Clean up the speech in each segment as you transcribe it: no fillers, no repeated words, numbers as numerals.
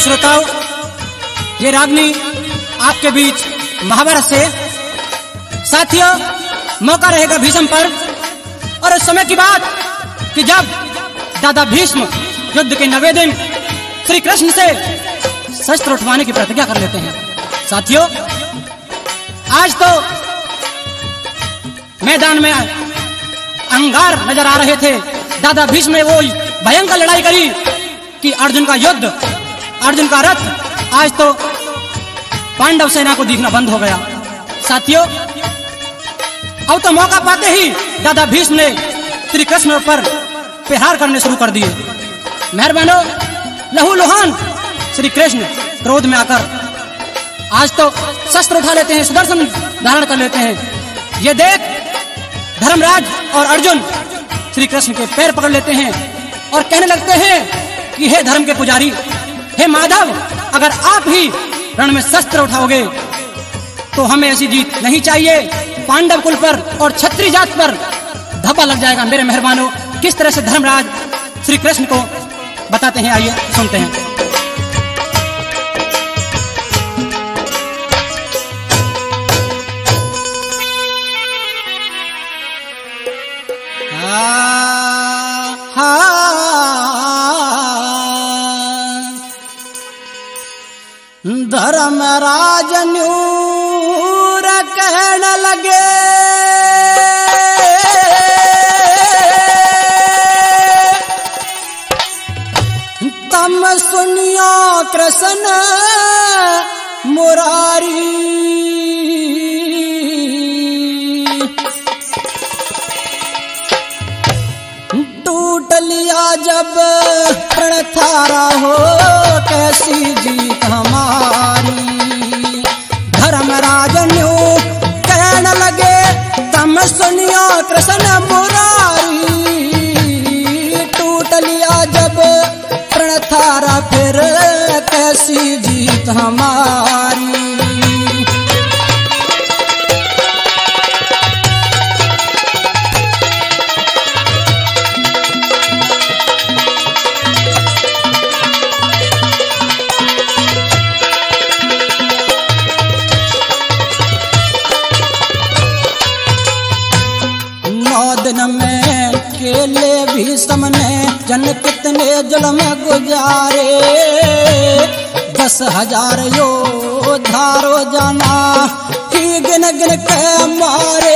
श्रोताओं, ये रागनी आपके बीच महाभारत से। साथियों, मौका रहेगा भीष्म पर्व और उस समय की बात कि जब दादा भीष्म युद्ध के 90 दिन श्री कृष्ण से शस्त्र उठवाने की प्रतिज्ञा कर लेते हैं। साथियों, आज तो मैदान में अंगार नजर आ रहे थे। दादा भीष्म ने वो भयंकर लड़ाई करी कि अर्जुन का युद्ध, अर्जुन का रथ आज तो पांडव सेना को दिखना बंद हो गया। साथियों, अब तो मौका पाते ही दादा भीष्म ने श्री कृष्ण पर प्रहार करने शुरू कर दिए। मेहरबानो, लहूलुहान श्री कृष्ण क्रोध में आकर आज तो शस्त्र उठा लेते हैं, सुदर्शन धारण कर लेते हैं। ये देख धर्मराज और अर्जुन श्री कृष्ण के पैर पकड़ लेते हैं और कहने लगते हैं कि हे धर्म के पुजारी, हे माधव, अगर आप ही रण में शस्त्र उठाओगे तो हमें ऐसी जीत नहीं चाहिए। पांडव कुल पर और क्षत्रिय जात पर धब्बा लग जाएगा। मेरे मेहरबानों, किस तरह से धर्मराज श्री कृष्ण को बताते हैं, आइए सुनते हैं। धर्मराज न्यूर कहने लगे, तम सुनियो कृष्ण मुरारी, टूट लिया जब प्रण थारा हो कैसी जीत हमारी। धर्मराज न्यू कहने लगे, तम सुनियो कृष्ण मुरारी, टूट लिया जब प्रण थारा फिर कैसी जीत हमारी। में केले भी समने जन कितने जुल्म गुजारे, 10,000 योधारो जाना ही गिन गिन के मारे।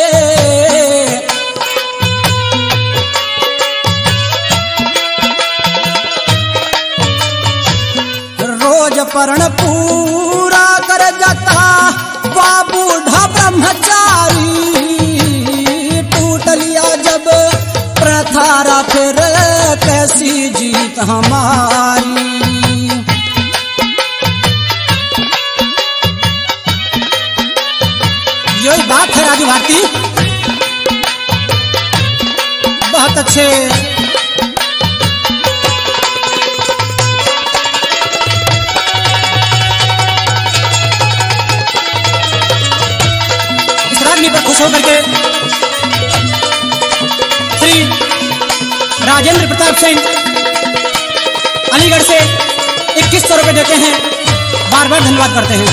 रोज परण पूरा कर जाता बाबू ढा ब्रह्मचारी, प्रथारा फिर कैसी जीत हमारी। यही बात है राजू भारती, बहुत अच्छे। इस रागनी पर खुश होकर के श्री राजेंद्र प्रताप सिंह अलीगढ़ से 2100 रुपए देते हैं। बार बार धन्यवाद करते हैं।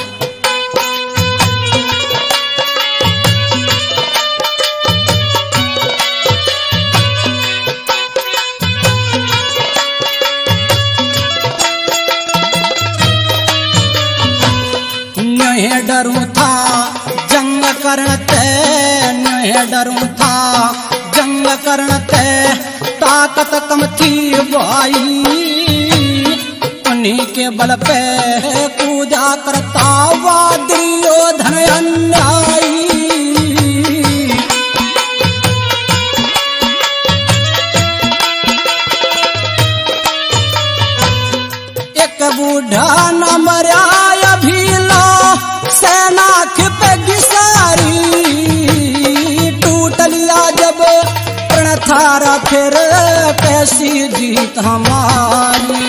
नहीं डरूं था जंग करते, नहीं डरूं था जंग करते, ताकत कम थी भाई, उन्हीं के बल पे पूजा करता वादियो धन अन्यायी। एक बूढ़ा न मर्या भीलो सेना खिपेगी सारी, टूट लिया जब प्रण थारा फिर कैसी जीत हमारी।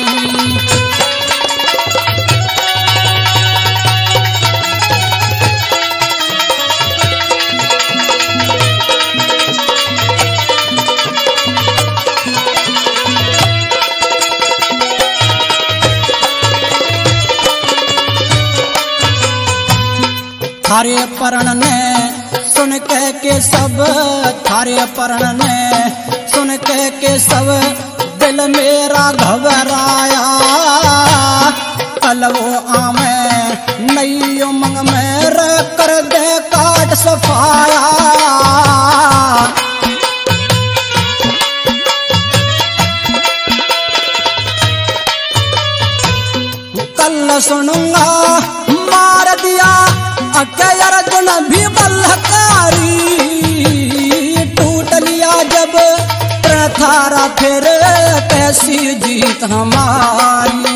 थारे परण ने सुन के सब, थारे परण ने सुन के सब दिल मेरा घबराया। कल वो आमे नई उमंग में कर दे काट सफाया। कल सुनूंगा मार दिया अके अर्जुन भी बलकारी। टूट लिया जब थारा फिर कैसी जीत हमारी।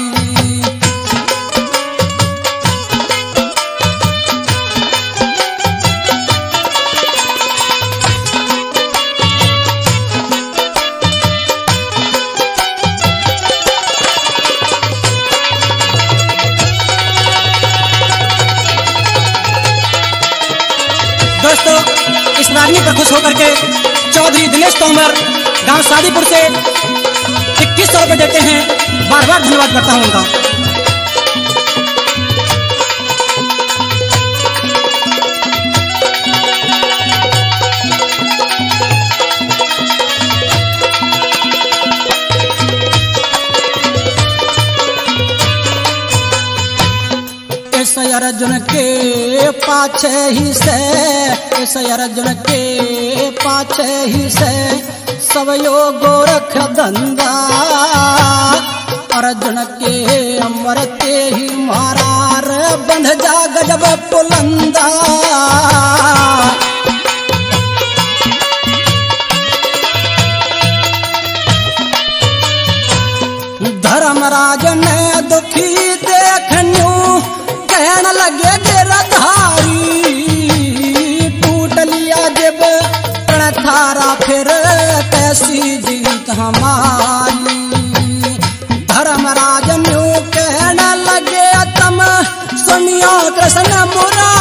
दोस्तों, इस रागनी पर खुश होकर के चौधरी दिनेश तोमर गांव शादीपुर से 2100 रुपये देते हैं। बार बार धन्यवाद करता हूं उनका। इस अर्जुन के पाछे ही से, इस अर्जुन के पाछे ही से सब यो गोरख धंधा। अर्जुन के मरते ही मारार बंध जा गजब पुलंदा। धर्मराज ने दुखी देखन्यू कहन लगे गिरधारी। टूट लिया जब प्रण थारा फिर कैसी जीत हमारी। धर्मराज न्यू कहन लगे तम सुनियो कृष्ण मुरारी।